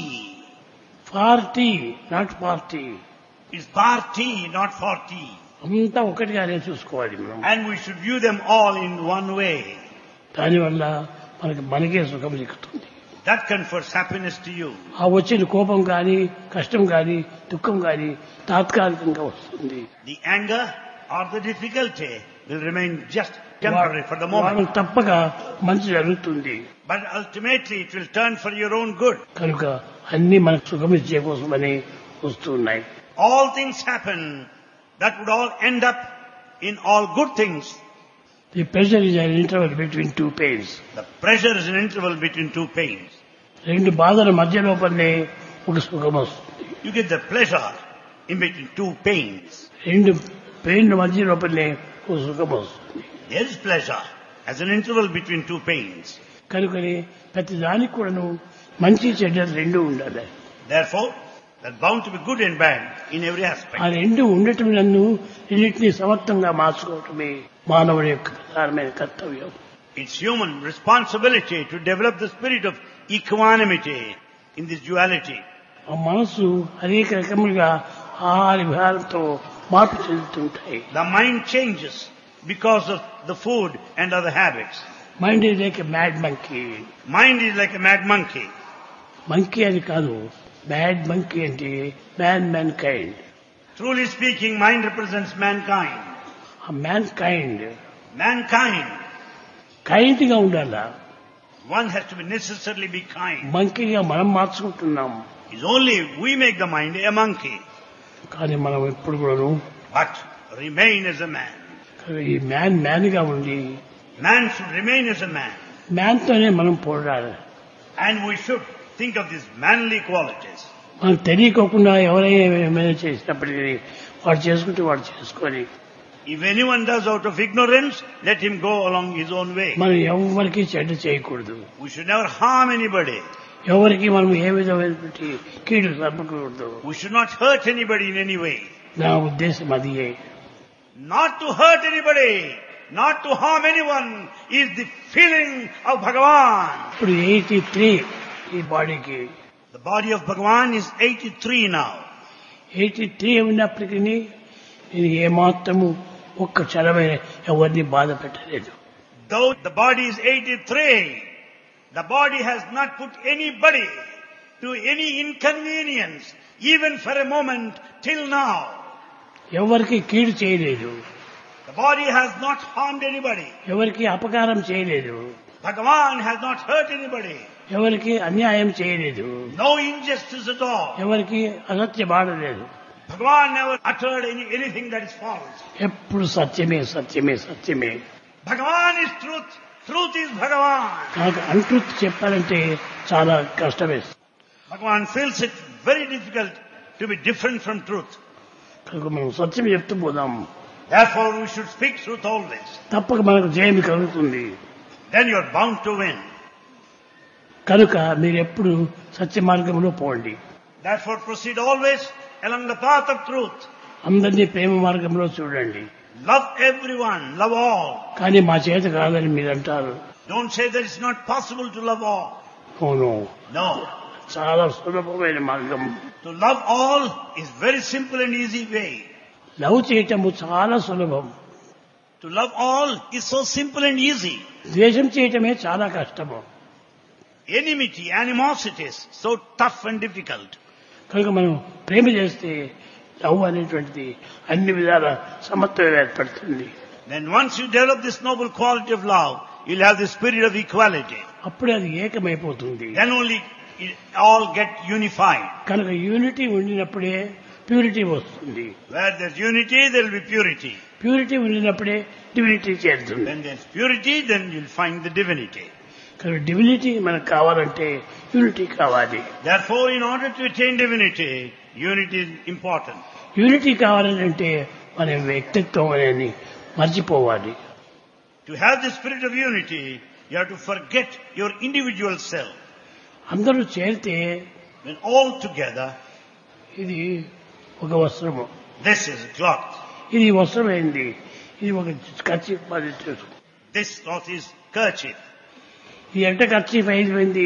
Party not party. It's party, not for tea. అంతా ఒకటిగానే చూసుకోవాలి మనం. And we should view them all in one way. దానివల్ల మనకి మనకే సుఖం చిక్కుతుంది. That confers happiness to you. ఆ వచ్చిన కోపం కానీ కష్టం కానీ దుఃఖం కానీ తాత్కాలికంగా వస్తుంది. The anger or the difficulty will remain just temporary for the moment. వాళ్ళకి తప్పక మంచి జరుగుతుంది. But ultimately it will turn for your own good. కనుక అన్ని మనకు సుఖం ఇచ్చే కోసమని వస్తున్నాయి. All things happen that would all end up in all good things. The pressure is an interval between two pains. The pressure is an interval between two pains. రెండు బాధల మధ్య లోపలనే ఒక సుఖం వస్తుంది. You get the pleasure in between two pains. రెండు pain మధ్య లోపలనే ఒక సుఖం వస్తుంది. There is pleasure as an interval between two pains. కనుకని ప్రతి దానికి కూడాను మంచి చెడ్డలు రెండు ఉండాలి. Therefore, that bound to be good and bad in every aspect. ఆ రెండు ఉండటం నన్ను రెండింటినీ సమర్థంగా మార్చుకోవటమే మానవుడి యొక్క ప్రధానమైన కర్తవ్యం. It's human responsibility to develop the spirit of equanimity in this duality. ఆ మనసు అనేక రకములుగా ఆహార విహారంతో మార్పు చెందుతుంటాయి. The mind changes because of the food and other habits. Mind is like a mad monkey. Mind is like a mad monkey. Monkey అని కాదు, mad monkey అంటే man mankind. Truly speaking, mind represents mankind. ఆ mankind Mankind. Kind గా ఉండాలా. One has to be necessarily be kind. మంకీగా మనం మార్చుకుంటున్నాం. It's only we make the mind a monkey. కానీ మనం ఎప్పుడు కూడాను But remain as a man. ఈ man man గా ఉండి Man should remain as a man. Man తోనే మనం పోరాడాలి. And we should think of these manly qualities. మనకు తెలియకోకుండా ఎవరైనా ఏమైనా చేసినప్పటికీ వాడు చేసుకుంటే వాడు చేసుకొని If anyone does out of ignorance, let him go along his own way. మనం ఎవరికి చెడ్డ చేయకూడదు. We should never harm anybody. ఎవరికి మనం ఏ విధమైనటువంటి కీడు తప్పకూడదు. We should not hurt anybody in any way. నా ఉద్దేశం అదియే. Not to hurt anybody, not to harm anyone is the feeling of Bhagavan. ఇప్పుడు ఎయిటీ త్రీ ఈ బాడీకి. The body of Bhagavan is eighty-three now. Eighty three ఉన్నప్పటికీ నేను ఏమాత్రము ఒక్క క్షణమైన ఎవరిని బాధ పెట్టలేదు. Though the body is eighty-three, the body has not put anybody to any inconvenience, even for a moment till now. ఎవరికి కీడు చేయలేదు. The body has not harmed anybody. ఎవరికి అపకారం చేయలేదు. Bhagavan has not hurt anybody. ఎవరికి అన్యాయం చేయలేదు. No injustice at all. ఎవరికి అసత్యం ఆడలేదు. Bhagavan never uttered any, anything that is false. ఎప్పుడు సత్యమే సత్యమే సత్యమే. Bhagavan is truth. Truth is Bhagavan. నాకు అంట్రుత్ చెప్పాలంటే చాలా కష్టమే. Bhagavan feels it very difficult to be different from truth. కనుక మనం సత్యం చెప్తూ పోదాం. Therefore we should speak truth always. తప్పక మనకు జయం కలుగుతుంది. Then you are bound to win. కనుక మీరు ఎప్పుడు సత్య మార్గంలో పోండి. Therefore proceed always along the path of truth. అందరినీ ప్రేమ మార్గంలో చూడండి. Love everyone, love all. కానీ మా చేత కాదని మీరు అంటారు. Don't say that it's not possible to love all. అవును, No. చాలా సులభమైన మార్గం. To love all is very simple and easy way. Love చేయటము చాలా సులభం. To love all is so simple and easy. ద్వేషం చేయటమే చాలా కష్టము. Enmity, animosity is so tough and difficult. కనుక మనం ప్రేమ చేస్తే లవ్ అనేటువంటిది అన్ని విధాల సమత్వం ఏర్పడుతుంది. Then once you develop this noble quality of love, you'll have the spirit of equality. అప్పుడే అది ఏకమైపోతుంది. Then only it all get unified. కనుక యూనిటీ ఉండినప్పుడే ప్యూరిటీ వస్తుంది. Where there's unity, there will be purity. Purity ఉండినప్పుడే divinity చేరుతుంది. When there's purity, then you'll find the divinity. కనుక divinity మనకు కావాలంటే యూనిటీ కావాలి. Therefore, in order to attain divinity, unity is important. Unity కావాలంటే మన వ్యక్తిత్వం అనేది మర్చిపోవాలి. To have the spirit of unity, you have to forget your individual self. అందరూ చేరితే When all together, ఇది ఒక వస్త్రము, this is a cloth. ఇది వస్త్రమైంది, ఇది ఒక కర్చీఫ్ మాదిరి. This cloth is kerchief. ఇది ఎంత కర్చీఫ్ అయిపోయింది?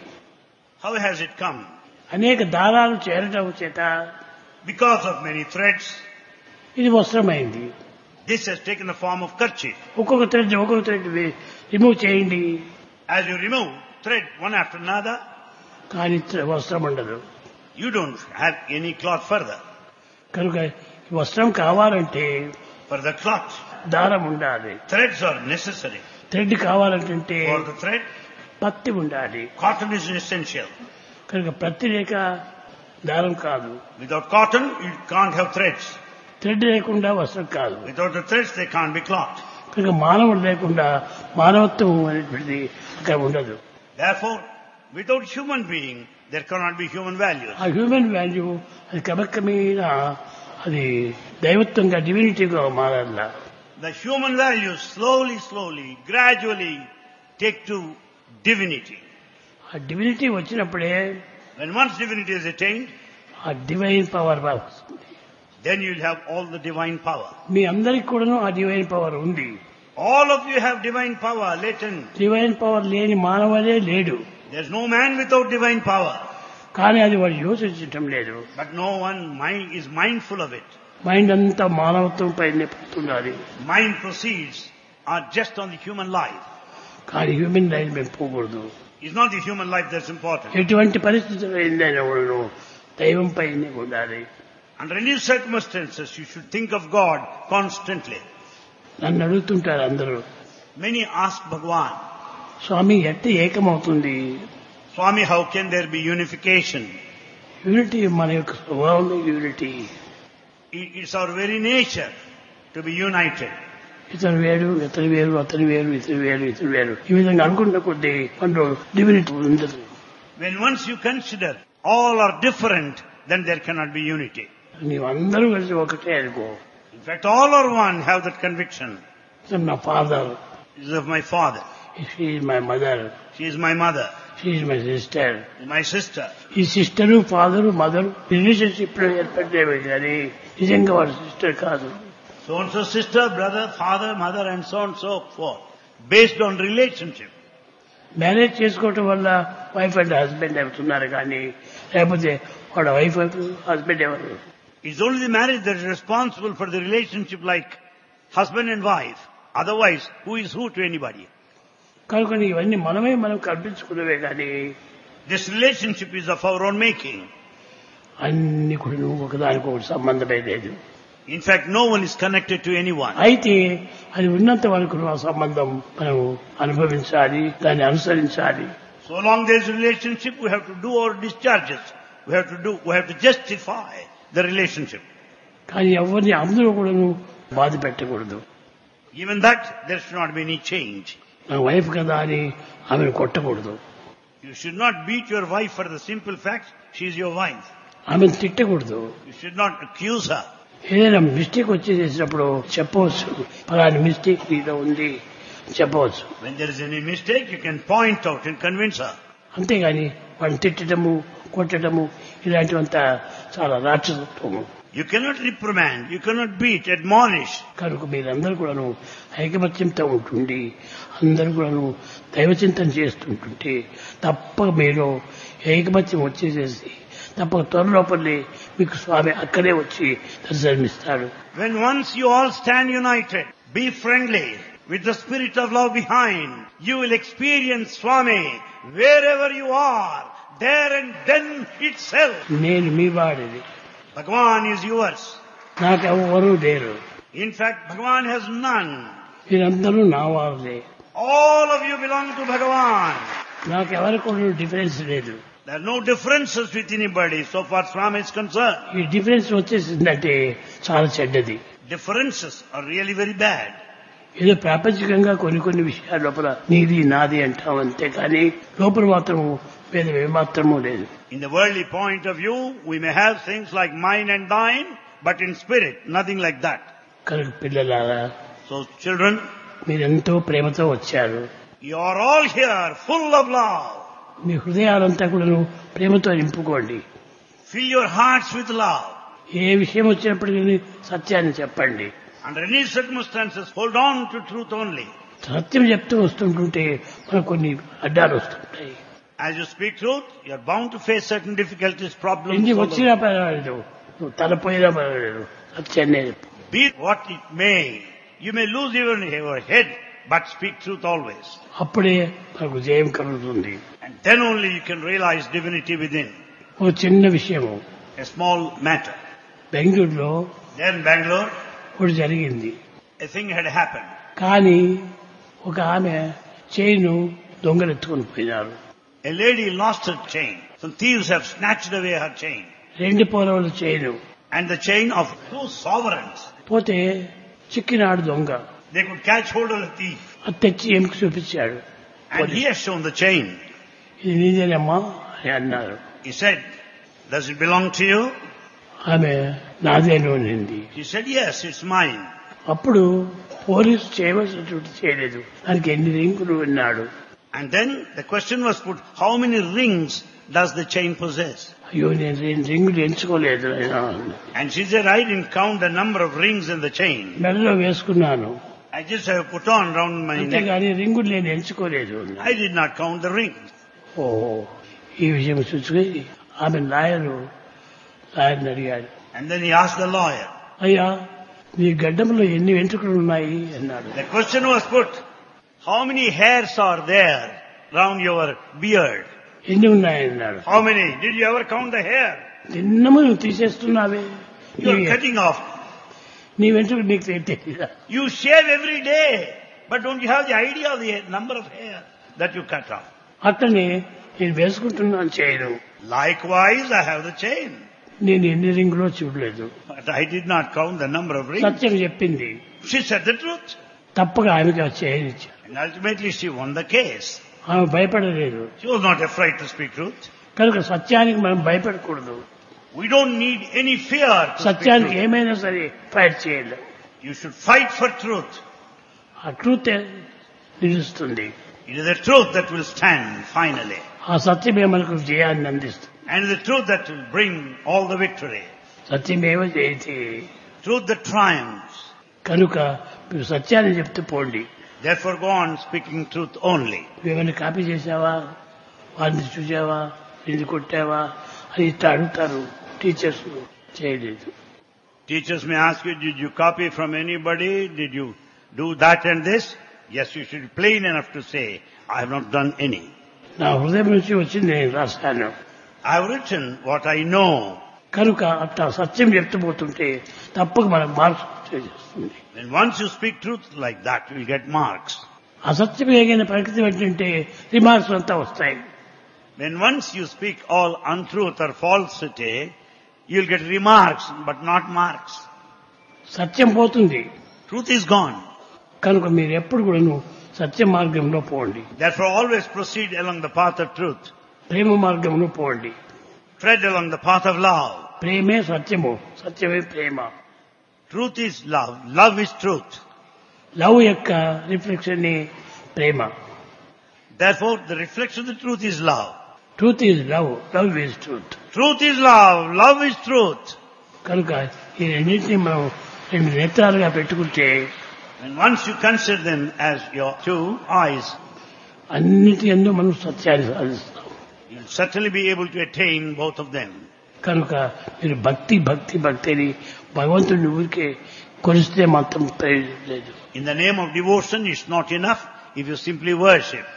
How has it come? అనేక దారాలు చేరటం చేత Because of many threads, ఇది వస్త్రమైంది. this has taken the form of kerchief. ఒక్కొక్క థ్రెడ్ ఒక్కొక్క థ్రెడ్ రిమూవ్ చేయండి, As you remove thread one after another, కానీ వస్త్రం ఉండదు. you don't have any cloth further. కనుక ఈ వస్త్రం కావాలంటే For the cloth, దారం ఉండాలి. threads are necessary. థ్రెడ్ కావాలంటే For the thread, పత్తి ఉండాలి. cotton is essential. కనుక పత్తి లేక దారం కాదు, Without cotton, you can't have threads. Thread లేకుండా వస్త్రం కాదు. Without the threads, they can't be cloth. కనుక మానవుడు లేకుండా మానవత్వం అనేటువంటిది అక్కడ ఉండదు. Therefore, without human being, there cannot be human values. ఆ హ్యూమన్ వాల్యూ అది క్రమక్రమేణా అది దైవత్వంగా డివినిటీగా మారాల. The human values slowly, slowly, gradually take to divinity. ఆ డివినిటీ వచ్చినప్పుడే When once divinity is attained, ఆ డివైన్ పవర్ వస్తుంది. then you will have all the divine power. మీ అందరికి కూడాను ఆ డివైన్ పవర్ ఉంది. All of you have divine power latent. Divine power లేని మానవుడే లేడు. There is no man without divine power. కానీ అది వాడు యోచించటం లేదు. But no one mind is mindful of it. Mind అంతా మానవత్వం పైనే పడుతున్నది. Mind proceeds are just on the human life. కానీ హ్యూమన్ లైఫ్ మేము పోకూడదు. It's not the human life that's important. ఎటువంటి పరిస్థితులు ఏందైనా కూడాను దైవం పైనే ఉండాలి. Under any circumstances, you should think of God constantly. నన్ను అడుగుతుంటారు అందరూ, Many ask Bhagavan, స్వామి ఎట్టి ఏకమవుతుంది? Swami, how can there be unification? Unity మన యొక్క స్వభావంలో unity. I- It's our very nature to be united. ఇతను వేరు, ఇతను వేరు, అతని వేరు, ఇతను వేరు, ఇతను వేరు, ఈ విధంగా అనుకున్న కొద్దీ మనలో డివినిటీ ఉండదు. When once you consider all are different, then there cannot be unity. నీవందరూ కలిసి ఒకటే అనుకో. In fact, all are one, have that conviction. ఇతను నా father, This is of my father. She is my mother, She is my mother. She is my sister. My sister. ఈ sister, father, mother relationship లో ఏర్పడేవి కానీ నిజంగా వాడు sister కాదు. So and so sister, brother, father, mother, and so on and so forth. Based on relationship. Marriage చేసుకోవటం వల్ల wife and husband అవుతున్నారు కానీ లేకపోతే వాడు వైఫ్ హస్బెండ్ ఎవరు? It's only the marriage that is responsible for the relationship like husband and wife. Otherwise, who is who to anybody? కనుక ఇవన్నీ మనమే మనం కల్పించుకున్నవే కానీ This relationship is of our own making. అన్ని కూడా నువ్వు ఒకదానికి ఒకటి సంబంధమే లేదు. In fact, no one is connected to anyone. అయితే అది ఉన్నంత వరకు ఆ సంబంధం మనం అనుభవించాలి, దాన్ని అనుసరించాలి. So long there is a relationship, we have to do our discharges. We have to do, we have to justify the relationship. కానీ ఎవరిని అందరూ కూడా నువ్వు బాధ పెట్టకూడదు. Even that, there should not be any change. నా వైఫ్ కదా అని ఆమెను కొట్టకూడదు. You should not beat your wife for the simple fact she is your wife. ఆమెను తిట్టకూడదు. You should not accuse her. ఏదైనా మిస్టేక్ వచ్చి చేసినప్పుడు చెప్పవచ్చు, అలాంటి మిస్టేక్ నీలో ఉంది చెప్పవచ్చు. When there is any mistake, you can point out and convince her. అంతేగాని వాడిని తిట్టడము, కొట్టడము ఇలాంటివంతా చాలా రాక్షసత్వము. You cannot reprimand, you cannot beat, admonish. కనుక మీరందరూ కూడాను ఐకమత్యంతో ఉంటుండి అందరూ కూడాను దైవచింతన చేస్తుంటుంటే తప్పక మీరు ఐకమత్యం వచ్చేసేసి తప్పక త్వరలోపలే మీకు స్వామి అక్కడే వచ్చి దర్శనమిస్తాడు. When once you all stand united, be friendly, with the spirit of love behind, you will experience Swami wherever you are, there and then itself. నేను మీ వాడిని, Bhagavan is yours. నాకెవ్వరూ లేరు, In fact, Bhagavan has none. మీరందరూ నా వారులే, All of you belong to Bhagavan. నాకెవరికి difference లేదు. There are no differences with anybody so far Swami is concerned. ఈ difference వచ్చేసిందంటే చాలా చెడ్డది. Differences are really very bad. ఏదో ప్రాపంచికంగా కొన్ని కొన్ని విషయాల లోపల నీది నాది అంటాం అంతే కానీ లోపల మాత్రము భేదం ఏమాత్రమూ లేదు. In the worldly point of view, we may have things like mine and thine, but in spirit, nothing like that. కనుక పిల్లలారా, So children, మీరెంతో ప్రేమతో వచ్చారు. you are all here full of love. మీ హృదయాలంతా కూడా ప్రేమతో నింపుకోండి. Fill your hearts with love. ఏ విషయం వచ్చినప్పటికీ సత్యాన్ని చెప్పండి. Under any circumstances, hold on to truth only. సత్యం చెప్తూ వస్తుంటుంటే మనకు కొన్ని అడ్డాలు వస్తుంటాయి. As you speak truth, you are bound to face certain difficulties, problems. ఎన్ని all వచ్చినా పర్వాలేదు, నువ్వు తలపోయినా పర్వాలేదు, సత్యాన్ని చెప్పు. Be it what it may, you may lose even your head, but speak truth always. అప్పుడే మనకు జయం కలుగుతుంది. And then only you can realize divinity within. ఒక చిన్న విషయము, A small matter. బెంగళూరులో There in Bangalore, ఒకటి జరిగింది. a thing had happened. కానీ ఒక ఆమె చైను దొంగలెత్తుకొని పోయినారు. A lady lost her chain. Some thieves have snatched away her chain. రెండు పౌరవుల chain And the chain of two sovereigns. పోతే చిక్కినాడు దొంగ. they could catch hold of the thief. అది తెచ్చి ఎముక చూపించాడు. And he has shown the chain. ఇది నీదేనమ్మా అని అన్నారు. He said, does it belong to you? ఆమె నాదేను అనింది. He said, yes, it's mine. అప్పుడు పోలీసు చేయవలసినటువంటి చేయలేదు. దానికి ఎన్ని రింగులు అన్నాడు. And then the question was put, how many rings does the chain possess? అయ్యో నేను రెండు రింగులు ఎంచుకోలేదు ఆయన. And she said, I didn't count the number of rings in the chain. మెడలో వేసుకున్నాను. I just have put on round my neck. అంతేగాని రింగులు నేను ఎంచుకోలేదు. I did not count the rings. ఓ ఈ విషయం చూసుకుని ఆమె లాయరు లాయర్ని అడిగాడు. And then he asked the lawyer. అయ్యా నీ గడ్డంలో ఎన్ని వెంట్రుకలు ఉన్నాయి అన్నాడు. The question was put, how many hairs are there round your beard? ఎన్ని ఉన్నాయి అన్నాడు. How many? Did you ever count the hair? నిన్నము నువ్వు తీసేస్తున్నావే. You are cutting off. నీ వెంట్రుకలు నీకు తెలియదా? You shave every day, but don't you have the idea of the number of hair that you cut off? అట్లనే నేను వేసుకుంటున్నాను చేయను. Likewise, I have the chain. నేను ఎన్ని రింగులో చూడలేదు. But I did not count the number of rings. సత్యం చెప్పింది. She said the truth. తప్పగా ఆమెకి ఆ చేయనిచ్చారు. And ultimately she won the case. ఆమె భయపడలేదు. She was not afraid to speak truth. కనుక సత్యానికి మనం భయపడకూడదు. We don't need any fear to speak సత్యానికి truth. ఏమైనా సరే ఫైట్ చేయలేం. You should fight for truth. ఆ ట్రూత్ నిలుస్తుంది. It is the truth that will stand finally. ఆ సత్యమే మనకు జయాన్ని అందిస్తుంది. And it is the truth that will bring all the victory. సత్యమేవ జయతే. Truth that triumphs. కనుక మీరు సత్యాన్ని చెప్తూ పోండి. Therefore go on speaking truth only. ఏమైనా కాపీ చేసావా, వారిని చూసావా, నిన్ను కొట్టావా అని ఇట్లా అడుగుతారు టీచర్స్. చేయలేదు. Teachers may ask you, did you copy from anybody? Did you do that and this? Yes, you should be plain enough to say, I have not done any. నా హృదయం నుంచి వచ్చింది నేను రాశాను. I have written what I know. కనుక అట్లా సత్యం చెప్తూ పోతుంటే తప్పక మనకు మార్క్స్ చేస్తుంది. When once you speak truth like that, you will get marks. అసత్యం ఏదైనా ప్రకృతి ఏంటంటే రిమార్క్స్ అంతా వస్తాయి. When once you speak all untruth or falsity, you will get remarks, but not marks. సత్యం పోతుంది. Truth is gone. కనుక మీరు ఎప్పుడు కూడా సత్య మార్గంలో పోండి. Therefore always proceed along the path of truth. ప్రేమ మార్గంలో పోండి. Tread along the path of love. ప్రేమే సత్యము, సత్యమే ప్రేమ. Truth is love. Love is truth. Love యొక్క రిఫ్లెక్షన్ ప్రేమ. Therefore the reflection of the truth is love. Truth is love, love is truth. Truth is love. Love is truth. కనుక ఈ రెండింటినీ మనం రెండు నేత్రాలుగా పెట్టుకుంటే And once you consider them as your two eyes, అన్నిటి యందు మనం సత్యాన్ని సాధిస్తాం. you'll certainly be able to attain both of them. కనుక మీరు భక్తి భక్తి భక్తి అని భగవంతుడిని ఊరికే కొలిస్తే మాత్రం ప్రయోజనం లేదు. In the name of devotion, it's not enough if you simply worship.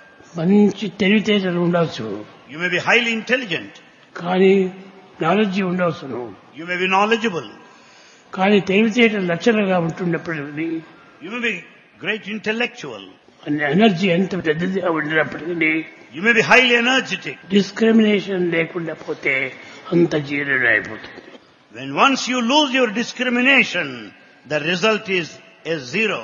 మంచి తెలివితేటలు ఉండవచ్చు, You may be highly intelligent. కానీ నాలెడ్జి ఉండవచ్చును. You may be knowledgeable. కానీ తెలివితేటలు లక్షణంగా ఉంటున్నప్పటికీ, You may be great intellectual. Energy ఎంత పెద్దదిగా ఉండినప్పటికీ, You may be highly energetic. Discrimination లేకుండా పోతే అంత జీరో అయిపోతుంది. When once you lose your discrimination, the result is a zero.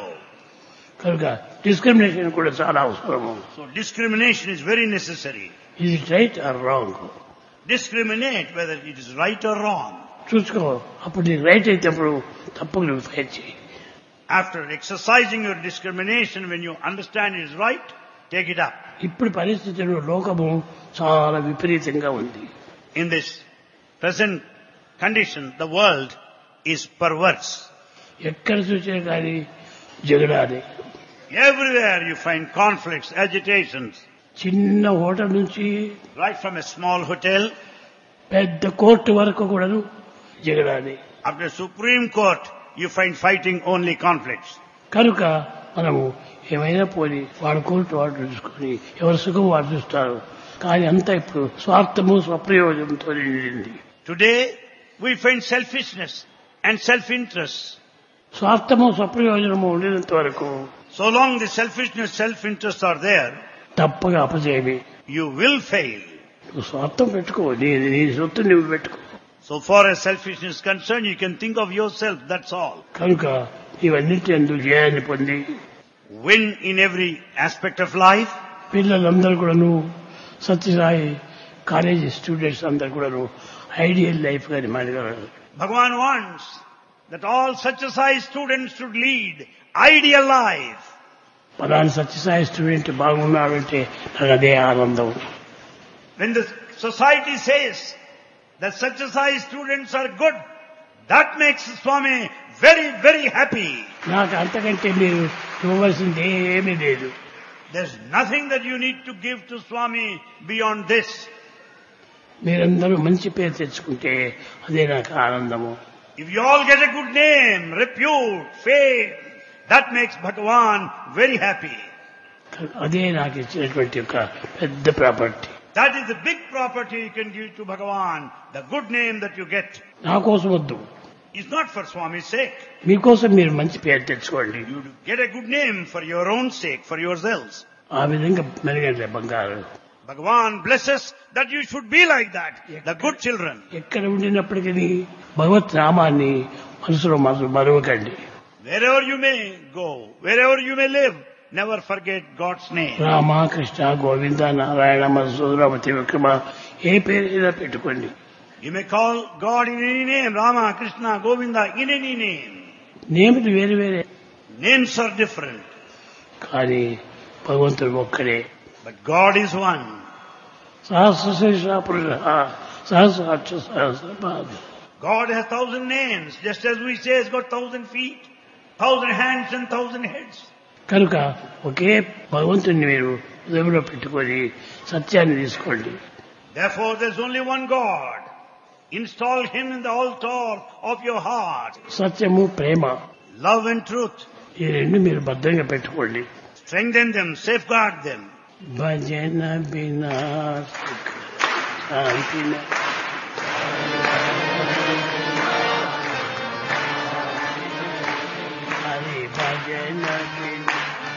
కనుక డిస్క్రిమినేషన్ కూడా చాలా అవసరము. So discrimination is very necessary. ఇది right or wrong Discriminate whether it is right or wrong. చూసుకో. అప్పుడు నీకు రైట్ అయితే అప్పుడు తప్పక నువ్వు ఫైట్ చేయి. After exercising your discrimination, when you understand it is right, take it up. ఇప్పుడు పరిస్థితుల్లో లోకము చాలా విపరీతంగా ఉంది. In this present condition, the world is perverse. ఎక్కడ చూసినా కానీ జగడాలి. Everywhere you find conflicts, agitations. చిన్న హోటల్ నుంచి Right from a small hotel పెద్ద కోర్టు వరకు కూడాను జగడాలి. up to Supreme Court, you find fighting only conflicts. కనుక మనము ఏమైనా పోని వాడు కోర్టు వాడు చూసుకొని ఎవరి సుఖం వాడు చూస్తారు. కానీ అంతా ఇప్పుడు స్వార్థము స్వప్రయోజనంతో నిండింది. Today we find selfishness and self-interest. స్వార్థము స్వప్రయోజనము ఉండినంత వరకు So long the selfishness, self-interest are there, తప్పగా అపజయమే. you will fail. నువ్వు స్వార్థం పెట్టుకో, నీ నీ సొత్తు నువ్వు పెట్టుకో. So far as selfishness is concerned, you can think of yourself, that's all. కనుక ఇవన్నిటి అందు జయాన్ని పొంది win in every aspect of life. పిల్లలందరూ కూడాను సత్యసాయి కాలేజీ స్టూడెంట్స్ అందరూ కూడాను ఐడియల్ లైఫ్ గాని మనగలరు. Bhagavan wants that all Satyasai students should lead ideal life. పలానా సత్యసాయి స్టూడెంట్ బాగున్నాడంటే నాకు అదే ఆనందం. When the society says that Satyasai students are good, that makes Swami very, very happy. నాకు అంతకంటే మీరు ఇవ్వవలసింది ఏమీ లేదు. There's nothing that you need to give to Swami beyond this. మీరందరూ మంచి పేరు తెచ్చుకుంటే అదే నాకు ఆనందము. If you all get a good name, repute, fame, that makes Bhagavan very happy. అదే నాకు ఇచ్చినటువంటి ఒక పెద్ద property. That is the big property you can give to Bhagavan, the good name that you get. నా కోసం వద్దు, It's not for Swami's sake. మీకోసం మీరు మంచి పేరు తెచ్చుకోండి. You get a good name for your own sake, for yourselves. ఆ విధంగా మెరుగండి బంగారు. Bhagavan blesses that you should be like that, the good children. ఎక్కడ ఉండినప్పటికీ భగవత్ నామాన్ని మనసులో మనసు మరవకండి. Wherever you may go, wherever you may live, never forget God's name. Rama, Krishna, Govinda, Narayana, మధుసూదరమతి, విక్రమ ఏ పేరైనా పెట్టుకోండి. You may call God in any name, Rama, Krishna, Govinda, in any name. నేములు వేరు వేరే, Names are different, కానీ భగవంతుడు ఒక్కడే. but God is one. సహస్రశీర్ష పురుష సహస్రాక్ష సహస్రపాద. God has thousand names, just as we say he's got thousand feet, thousand hands and thousand heads. కనుక ఒకే భగవంతుడిని మీరు హృదయంలో పెట్టుకొని సత్యాన్ని తీసుకోండి. Therefore there's only one God. Install him in the altar of your heart. సత్యము, ప్రేమ, Love and truth. ఈ రెండు మీరు భద్రంగా పెట్టుకోండి. Strengthen them, safeguard them. భజన బినా సుఖ శాంతి న. హరి భజన బినా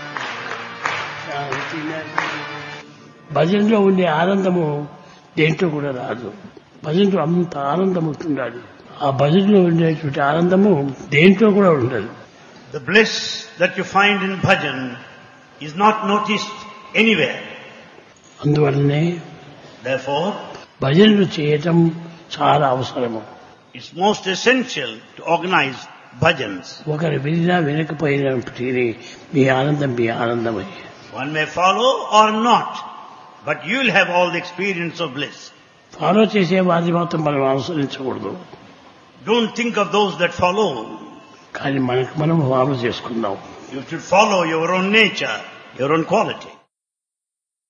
శాంతి న. భజనలో ఉండే ఆనందము దేంట్లో కూడా రాదు. భజనలో అంత ఆనందం ఉంటుండాలి. ఆ భజనలో ఉండేటువంటి ఆనందము దేంట్లో కూడా ఉండదు. The bliss that you find in bhajan is not noticed anywhere. అందువల్లనే Therefore, భజనలు చేయటం చాలా అవసరము. it's most essential to organize bhajans. ఒకరు వినినా వినకపోయినప్పటికీ మీ ఆనందం మీ ఆనందమే. One may follow or not, but you'll have all the experience of bliss. Follow చేసే వారిని మాత్రం మనం అనుసరించకూడదు. Don't think of those that follow. కానీ మనకు మనం ఫాలో చేసుకుందాం. You should follow your own nature, your own quality.